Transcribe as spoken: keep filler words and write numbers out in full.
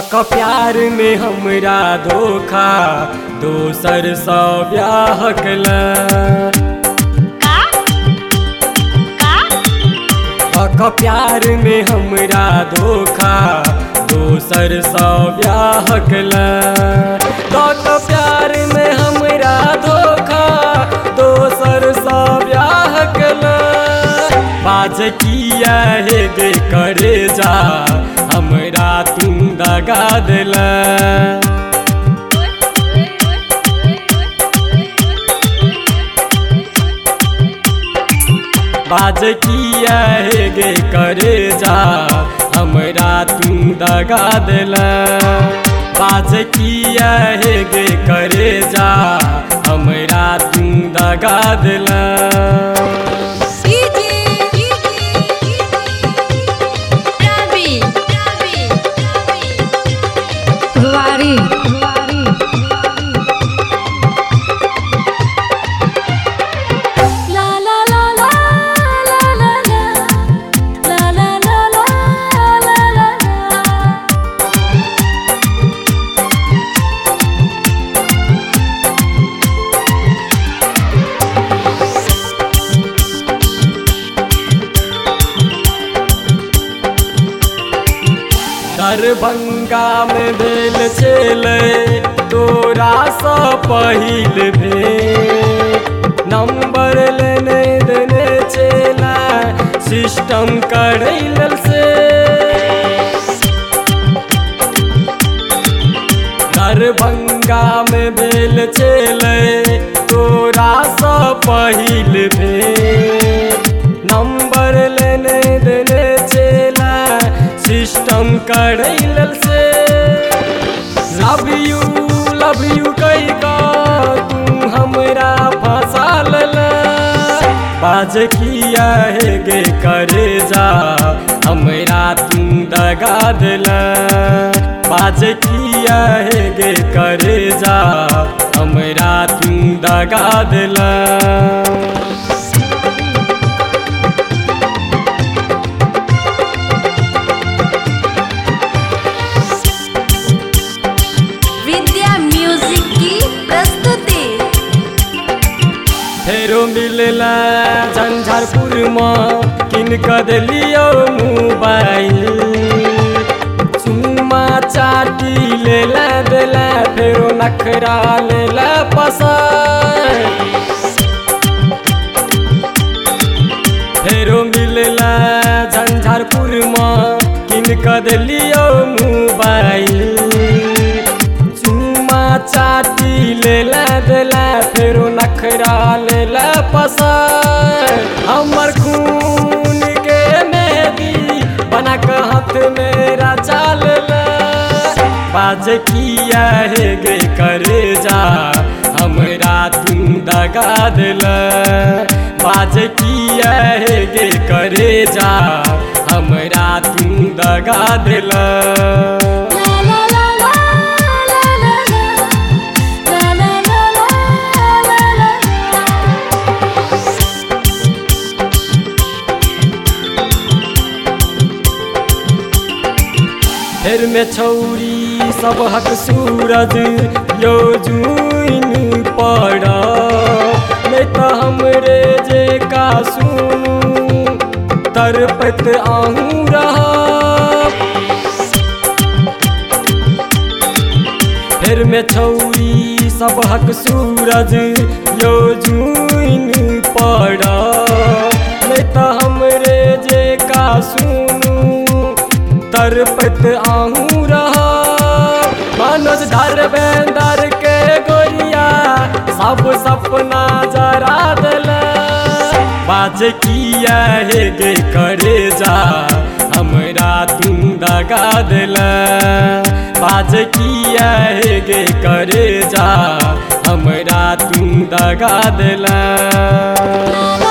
हक प्यार में हमरा धोखा दोसर सँ ब्याह कला हक प्यार में हमरा धोखा दोसर सँ ब्याह कला हक प्यार में हमरा धोखा दोसर सँ ब्याह कला बाज किया हे गे करे जा हमरा तू दगा दिला बाज किया हे गे करे जा हमरा तू दगा दिला बाज किया हे गे करे जा हमरा तू दगा दिला दरभंगा में भेल छेलै तोरा सँ पहिल भेट नंबर लेने देने छेला सिस्टम करैल से दरभंगा में भेल छेलै तोरा सँ पहिल भेट नंबर लेने देने छेला सिस्टम करैल से लव यू लव यू कही का तू हमरा फंसा लेला बाज किया हे गे करे जा हमरा तू दगा दिला बाज किया हे गे करे जा हमरा तू दगा दिला फेरो मिलला झंझारपुर में किन क देलियो मोबाइल चुम्मा चाटी लेला देला फेरो नखरा लेला पसंद फेरो मिलला झंझारपुर में किन क देलियो मोबाइल चुम्मा चाटी लेला देला फेरो नखरा लेला पसंद हमर खून के मेहंदी बना के हाथ मेरा चाल ला बाज किया हे गे करे जा हमरा तू दगा दिला बाज किया हे गे करे जा हमरा तू दगा दिला फेर में छौरी सब हक सूरज यो जुइन पड़ा नहीं तो हमरे जे का सुनू तरपत आहूँ रहा फेर में छौरी सब हक सूरज यो जुइन पड़ा नहीं तो हमरे जे का सुनू तरपत आहूँ रहा मनोज धर्मेंद्र के गोरिया सब सपना जरा दिला बाज किया हे गे करे जा हमरा तू दगा दिला बाज किया हे गे करे जा हमरा तू दगा दिला।